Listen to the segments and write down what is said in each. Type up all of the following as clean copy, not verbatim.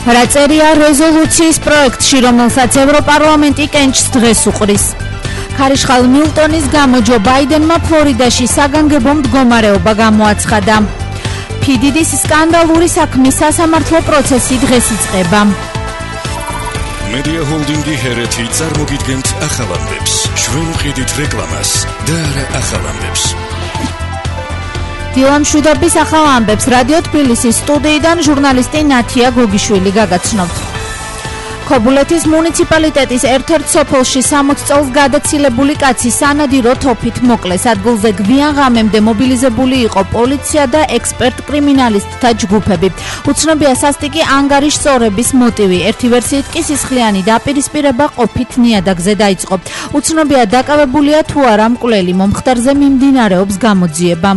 რა წერია რეზოლუციის პროექტში, რომელსაც ევროპარლამენტი კენჭს დღეს უყრის. ქარიშხალ მილტონის გამო ჯო ბაიდენმა ფლორიდაში საგანგებო მდგომარეობა გამოაცხადა. PDD-ის სკანდალური საქმის სასამართლო პროცესი დღეს იწყება. Media Holding-ი ჰერეთი წარმოგიდგენთ ახალამდებს. ჩვენ ვყიდით რეკლამას და არა ახალამდებს. დილამშვიდობის ახალ ამბებს რადიო თბილისის სტუდიიდან ჟურნალისტი ნათია გოგიშვილი გაგაცნობთ. ქობულეთის მუნიციპალიტეტის ერთ-ერთ სოფელში 60 წელს გადაცილებული კაცი სანადირო თოფით მოკლეს. ადგილზე გვიან ღამემდე მობილიზებული იყო პოლიცია და ექსპერტ-კრიმინალისტთა ჯგუფები. უცნობია სასტიკი ანგარიშ სწორების მოტივი. ერთი ვერსიით კი სისხლიანი დაპირისპირება ყოფით ნიადაგზე დაიწყო. უცნობია დაკავებულია თუ არა მკვლელი. მომხდარზე მიმდინარეობს გამოძიება.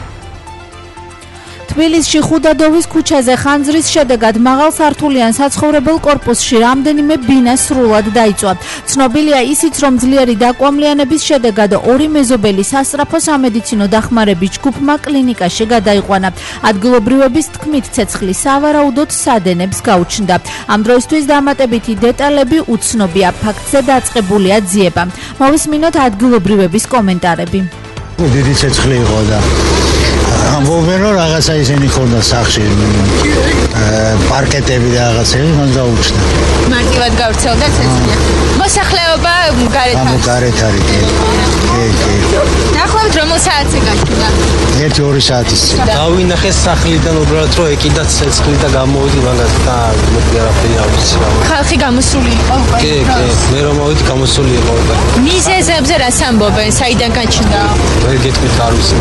თბილისში ხუდადოვის ქუჩაზე ხანძრის შედეგად მაღალსართულიან საცხოვრებელ კორპუსში რამდენიმე ბინა სრულად დაიწვა. ცნობილია ისიც, რომ ძლიერი დაკვამლიანების შედეგად ორი მეზობელი სასწრაფო სამედიცინო დახმარების ჯგუფმა კლინიკაში გადაიყვანა. ადგილობრივების თქმით, ცეცხლი სავარაუდოდ სადენებს გაუჩნდა. ამ დროისთვის დამატებითი დეტალები უცნობია. ფაქტზე დაწყებულია ძიება. მოვისმინოთ ადგილობრივების კომენტარები. დიდი ცეცხლი იყო და ამბობენ რომ რაღაცა ისინი ხონდა სახში პარკეტები და რაღაცები მან გაუჩნდა. მარტივად გავრცელდა ცეცხლი. მოსახლეობა გარეთ არის. დაახლოებით რომელ საათზე გაჩნდა? 1-2 საათის წინ. დავინახე სახლიდან უბრალოდ რომ ეკიდა ცეცხლი და გამოვიდი მაგას და მოდი არაფერი არ ვიცი. ხალხი გამოსული იყო უკვე. კი, მე რომ მოვიდი გამოსული იყო. მიზეზებზე რას ამბობენ? საიდან გაჩნდა? ვერ გეტყვით არ ვიცი.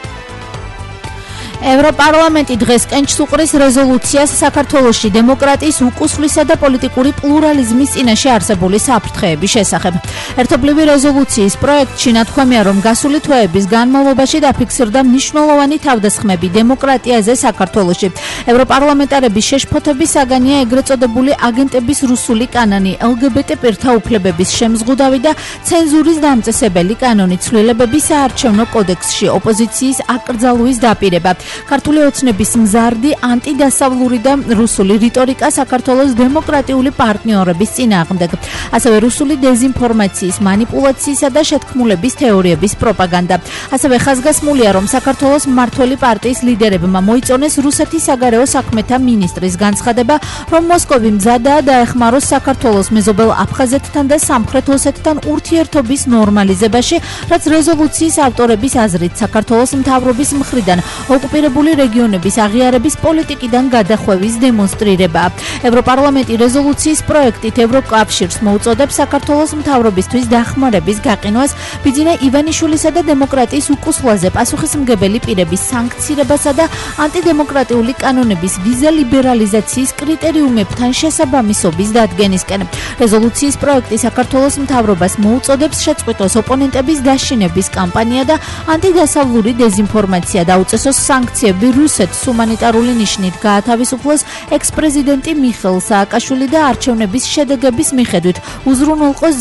ევროპარლამენტი დღეს კენჭს უყრის რეზოლუციას საქართველოში დემოკრატიის უკუსვლისა და პოლიტიკური პლურალიზმის წინაშე არსებული საფრთხეების შესახებ. ერთობლივი რეზოლუციის პროექტში ნათქვამია, რომ გასული თვეების განმავლობაში დაფიქსირდა მნიშვნელოვანი თავდასხმები დემოკრატიაზე საქართველოში. ევროპარლამენტარების შეშფოთების საგანია ეგრეთ წოდებული აგენტების რუსული კანონი, LGBT პირთა უფლებების შემზღუდავი და ცენზურის დამწესებელი კანონი, ცვლილებები საარჩევნო კოდექსში, ოპოზიციის აკრძალვის დაპირება. ქართული ოცნების მზარდი ანტიდასავლური და რუსული რიტორიკა საქართველოს დემოკრატიული პარტნიორების წინააღმდეგ. ასევე რუსული დეზინფორმაციის, манипуляციისა და შეთქმულების თეორიების პროპაგანდა. ასევე ხაზგასმულია, რომ საქართველოს მმართველი პარტიის ლიდერებმა მოიწონეს რუსეთის საგარეო საქმეთა მინისტრის განცხადება, რომ მოსკოვი მზადაა დაეხმაროს საქართველოს მეზობელ აფხაზეთთან და სამხრეთ ოსეთთან ურთიერთობის ნორმალიზებაში, რაც რეზოლუციის ავტორების აზრით საქართველოს მთავრობის მხრიდან ოკუპირებული რეგიონების აღიარების პოლიტიკიდან გადახვევის დემონსტრირებაა. ევროპარლამენტი რეზოლუციის პროექტით ევროკავშირს მოუწოდებს საქართველოს მთავრობისთვის დახმარების გაყინვას, ბიძინა ივანიშვილისა და დემოკრატიის უკუსვლაზე პასუხისმგებელი პირების სანქცირებასა და ანტიდემოკრატიული კანონების ვიზა ლიბერალიზაციის კრიტერიუმებთან შესაბამისობის დადგენისკენ. რეზოლუციის პროექტი საქართველოს მთავრობას მოუწოდებს შეწყვიტოს ოპონენტების დაშინების კამპანია და ანტიდასავლური დეზინფორმაცია დაუწესოს სანქციები რუსეთს ჰუმანიტარული ნიშნით გაათავისუფლოს ექს-პრეზიდენტი მიხეილ სააკაშვილი და არჩევნების შედეგების მიხედვით უზრუნველყოს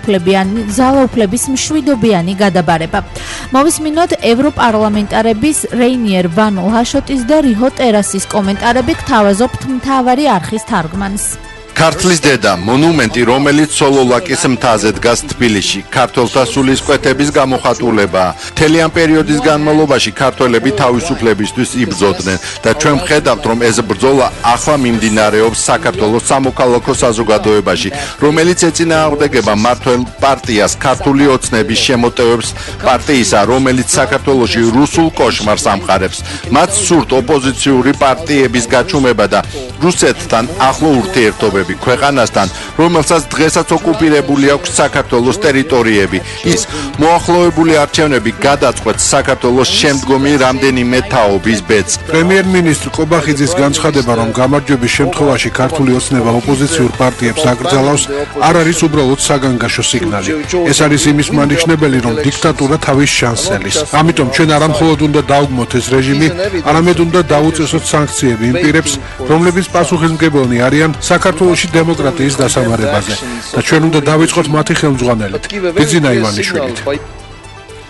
ძალაუფლების მშვიდობიანი გადაბარება. მოვისმინოთ ევროპარლამენტარების რეინიერ ვან ლაშოტის და რიჰო ტერასის კომენტარები, გთავაზობთ მთავარი არხის თარგმანს. ქართლის დედა მონუმენტი, რომელიც სოლოლაკის მთაზე დგას თბილისში, ქართველთა სულისკვეთების გამოხატულებაა. მთელი ამ პერიოდის განმავლობაში ქართველები თავისუფლებისთვის იბრძოდნენ და ჩვენ ვხედავთ, რომ ეს ბრძოლა ახლა მიმდინარეობს საქართველოს სამოქალაქო საზოგადოებაში, რომელიც ეწინააღმდეგება მმართველ პარტიას, ქართული ოცნების შემოტევებს პარტიისა, რომელიც საქართველოში რუსულ კოშმარს ამყარებს. მათ სურთ ოპოზიციური პარტიების გაჩუმება და რუსეთთან ახლო ურთიერთობები. ქვეყანასთან, რომელსაც დღესაც ოკუპირებული აქვს საქართველოს ტერიტორიები. ის მოახლოებული არჩევნები გადაწყვეტს საქართველოს შემდგომი რამდენიმე თაობის ბედს. პრემიერ-მინისტრ ყობახიძის განცხადება, რომ გამარჯვების შემთხვევაში ქართული ოცნება ოპოზიციურ პარტიებს აკრძალავს, არ არის უბრალოდ საგანგაშო სიგნალი. ეს არის იმის მანიშნებელი, რომ დიქტატურა თავის შანსელის. ამიტომ ჩვენ არა მხოლოდ უნდა დავგმოთ ეს რეჟიმი, არამედ უნდა დაუწესოთ სანქციები იმ პირებს, რომლებიც პასუხისმგებელნი არიან საქართველოში დემოკრატიის დასამარებაზე და ჩვენ უნდა დავიწყოთ მათი ხელმძღვანელით, ბიძინა ივანიშვილით.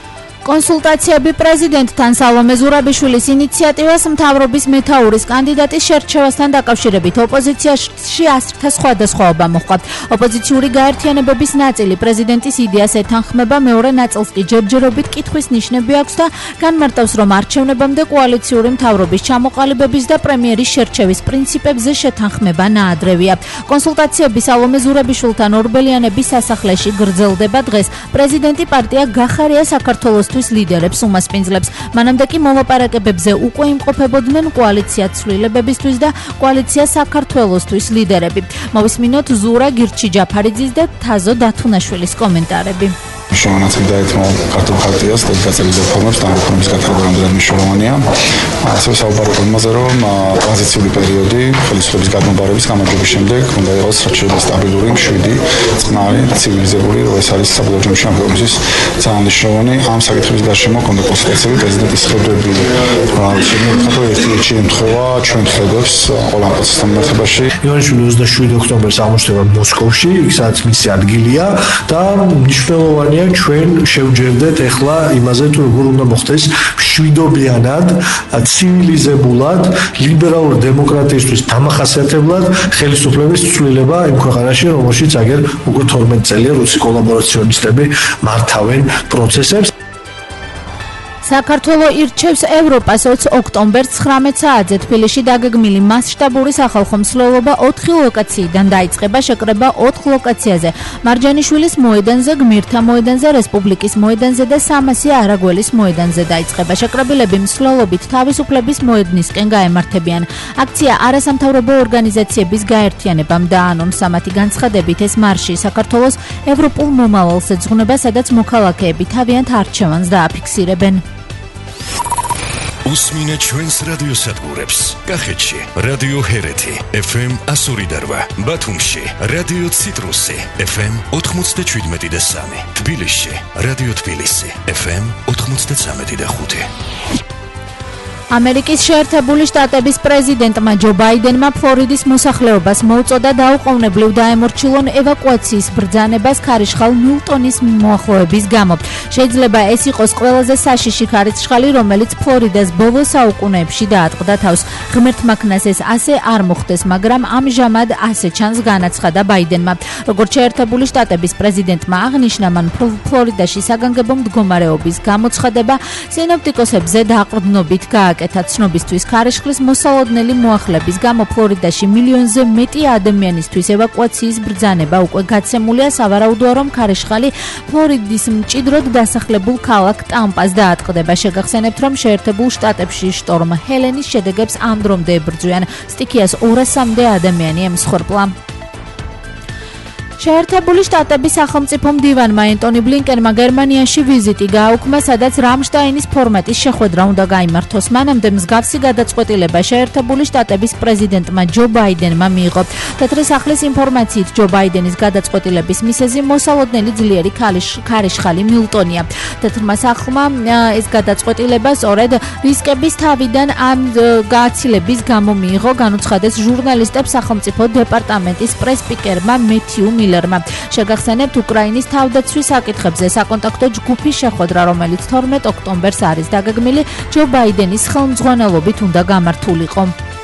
კონსულტაციები პრეზიდენტთან სალომე ზურაბიშვილის ინიციატივას მთავრობის მეთაურის კანდიდატის შერჩევასთან დაკავშირებით ოპოზიციაში ასრთა სხვადასხვაობა მოჰყვა. ოპოზიციური გაერთიანებების ნაწილი პრეზიდენტის იდეას ეთანხმება, მეორე ნაწილს კი ჯერჯერობით კითხვის ნიშნები აქვს და განმარტავს, რომ არჩევნებამდე კოალიციური მთავრობის ჩამოყალიბების და პრემიერის შერჩევის პრინციპებზე შეთანხმება ნაადრევია. კონსულტაციები სალომე ზურაბიშვილთან ორბელიანების სასახლეში გრძელდება დღეს. პრეზიდენტი პარტია გახარია საქართველოს ლიდერებს უმასპინძლებს. მანამდე კი მოლაპარაკებებზე უკვე იმყოფებოდნენ კოალიცია ცვლილებებისთვის და კოალიცია საქართველოსთვის ლიდერები. მოვისმინოთ ზურა გირჩი ჯაფარიძის და თაზო დათუნაშვილის კომენტარები. მნიშვნელოვანად დაეთმო ქართულ ხარტიას და გაწევის რეფორმებს და რეფორმის გათხრება რამდენად მნიშვნელოვანია. ასევე საუბარია იმაზე, რომ ტრანზიციული პერიოდი ხელისუფლების გადმობარების გამარჯვების შემდეგ უნდა იყოს საჭირო სტაბილური, მშვიდი, წყნარი, ცივილიზებული, ეს არის საბოლოო ჯამში ამ პროგრამის ძალიან მნიშვნელოვანი. ამ საკითხების გარშემო კონდა კონსულტაციები პრეზიდენტის ხედვები, ერთი ემთხვევა ჩვენ ხედავს ყველა პროცესთან მიმართებაში. ივანიშვილი 27 ოქტომბერს აღმოჩნდება მოსკოვში, იქ სადაც მისი ადგილია და მნიშვნელოვანია ჩვენ შევჯერდეთ ახლა იმაზე თუ როგორ უნდა მოხდეს მშვიდობიანად, ცივილიზებულად, ლიბერალურ დემოკრატიისთვის დამახასიათებლად ხელისუფლების ცვლილება იმ ქვეყანაში, რომელშიც აგერ უკვე 12 წელია რუსი კოლაბორაციონისტები მართავენ პროცესებს. საქართველო ირჩევს ევროპას 20 ოქტომბერს 19 საათზე თბილისში დაგეგმილი მასშტაბური სახალხო მსვლელობა 4 ლოკაციიდან დაიწყება, შეკრება 4 ლოკაციაზე. მარჯანიშვილის მოედანზე, გმირთა მოედანზე, რესპუბლიკის მოედანზე და სამასი არაგველის მოედანზე დაიწყება. შეკრებილები მსვლელობით თავისუფლების მოედნისკენ გაემართებიან. აქცია არასამთავრობო ორგანიზაციების გაერთიანებამ დაანონსა. მათი განცხადებით ეს მარში საქართველოს ევროპულ მომავალს ეძღვნება, სადაც მოქალაქეები თავიანთ არჩევანს დააფიქსირებენ. უსმინეთ ჩვენს რადიოსადგურებს. კახეთში რადიო ჰერეთი FM 102.8, ბათუმში რადიო ციტრუსი FM 97.3, თბილისში რადიო თბილისი FM 93.5. ამერიკის შეერთებული შტატების პრეზიდენტმა ჯო ბაიდენმა ფლორიდის მოსახლეობას მოუწოდა დაუყოვნებლივ დაემორჩილონ ევაკუაციის ბრძანებას ქარიშხალ მილტონის მოახლოების გამო. შეიძლება ეს იყოს ყველაზე საშიში ქარიშხალი, რომელიც ფლორიდას ბოლო საუკუნეებში დაატყდა თავს. ღმერთმა ქნას ეს ასე არ მოხდეს, მაგრამ ამჟამად ასე ჩანს, განაცხადა ბაიდენმა. როგორც შეერთებული შტატების პრეზიდენტმა აღნიშნა, მან ფლორიდაში საგანგებო მდგომარეობის გამოცხადება სინოპტიკოსებზე დაყრდნობით გააკეთა. ცნობისთვის ქარიშხლის მოსალოდნელი მოახლების გამო ფლორიდაში მილიონზე მეტი ადამიანისთვის ევაკუაციის ბრძანება უკვე გაცემულია. სავარაუდოა, რომ ქარიშხალი ფლორიდის მჭიდროდ დასახლებულ ქალაქ ტამპას დაატყდება. შეგახსენებთ, რომ შეერთებულ შტატებში შტორმ ჰელენის შედეგებს ამ დრომდე ებრძვიან. სტიქიას 200-მდე ადამიანი ემსხვერპლა. შეერთებული შტატების სახელმწიფო მდივანმა ენტონი ბლინკენმა გერმანიაში ვიზიტი გააუქმა, სადაც რამშტაინის ფორმატის შეხვედრა უნდა გაიმართოს. მანამდე მსგავსი გადაწყვეტილება შეერთებული შტატების პრეზიდენტმა ჯო ბაიდენმა მიიღო. თეთრი სახლის ინფორმაციით ჯო ბაიდენის გადაწყვეტილების მიზეზი მოსალოდნელი ძლიერი ქარიშხალი მილტონია. თეთრმა სახლმა ეს გადაწყვეტილება სწორედ რისკების თავიდან ამ გააცილების გამო მიიღო, განუცხადეს ჟურნალისტებს სახელმწიფო დეპარტამენტის პრესპიკერმა მეთიუ მილერმა. შეგახსენებთ, უკრაინის თავდაცვის საკითხებზე საკონტაქტო ჯგუფის შეხვედრა, რომელიც 12 ოქტომბერს არის დაგეგმილი, ჯო ბაიდენის ხელმძღვანელობით უნდა გამართულიყო.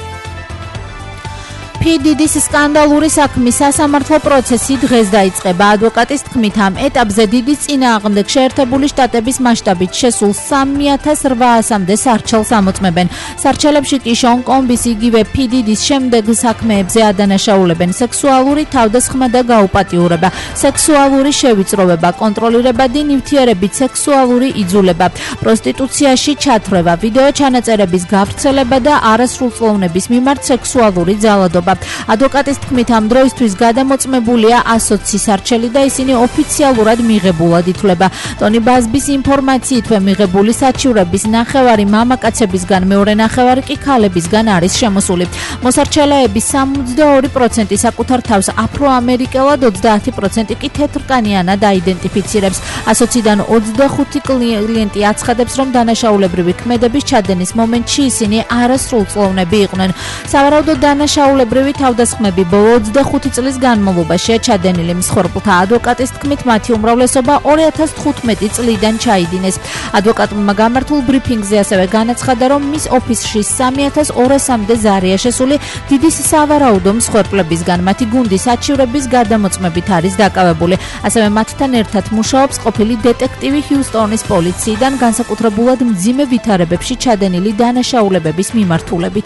PDD-ის სკანდალური საქმის სასამართლო პროცესი დღეს დაიწყება. ადვოკატის თქმით, ამ ეტაპზე დიდი წინააღმდეგ შეერთებული შტატების მასშტაბით შესულ 3800-მდე სარჩელს ამოწმებენ. სარჩელებში კი შონ კომბის იგივე PDD-ის შემდეგ საქმეებზე ადანაშაულებენ სექსუალური თავდასხმა და გაუპატიურება, სექსუალური შევიწროვება, კონტროლირებადი ნივთიერებით სექსუალური იძულება, პროსტიტუციაში ჩათვრება, ვიდეო ჩანაწერების გავრცელება და არასრულწლოვნების მიმართ სექსუალური ძალადობა. ადვოკატის თქმით, ამ დროისთვის გადამოწმებულია 120 სარჩელი და ისინი ოფიციალურად მიღებულად ითვლება. ტონი ბაზბის ინფორმაციითვე მიღებული საჩივრების ნახევარი მამაკაცებისგან, მეორე ნახევარი კი ქალებისგან არის შემოსული. მოსარჩელეების 72% საკუთარ თავს აფროამერიკელად, 30% კი თეთრკანიანად აიდენტიფიცირებს. 120-დან 25 კლიენტი აცხადებს, რომ დანაშაულებრივი ქმედების ჩადენის მომენტში ისინი არასრულწლოვნები იყვნენ. სავარაუდოდ დანაშაულებრივი ერთობლივი თავდასხმები ბოლო 25 წლის განმავლობაშია ჩადენილი. მსხვერპლთა ადვოკატის თქმით, მათი უმრავლესობა 2015 წლიდან ჩაიდინეს. ადვოკატმა გამართულ ბრიფინგზე ასევე განაცხადა, რომ მის ოფისში 3200-მდე ზარია შესული. დიდის სავარაუდო მსხვერპლებისგან მათი გუნდი საჩივრების გადამოწმებით არის დაკავებული. ასევე მათთან ერთად მუშაობს ყოფილი დეტექტივი ჰიუსტონის პოლიციიდან, განსაკუთრებულად მძიმე ვითარებებში ჩადენილი დანაშაულებების მიმართულებით.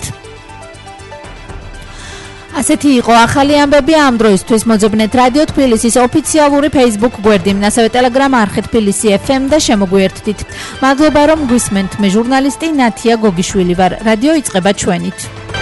ასეთი იყო ახალი ამბები ამ დროისთვის. მოძებნეთ რადიო თბილისის ოფიციალური Facebook გვერდი, ასევე Telegram არხი თბილისი FM და შემოგვიერთდით. მადლობა რომ გვისმენთ. მე ჟურნალისტი ნათია გოგიშვილი ვარ. რადიო იწყება ჩვენით.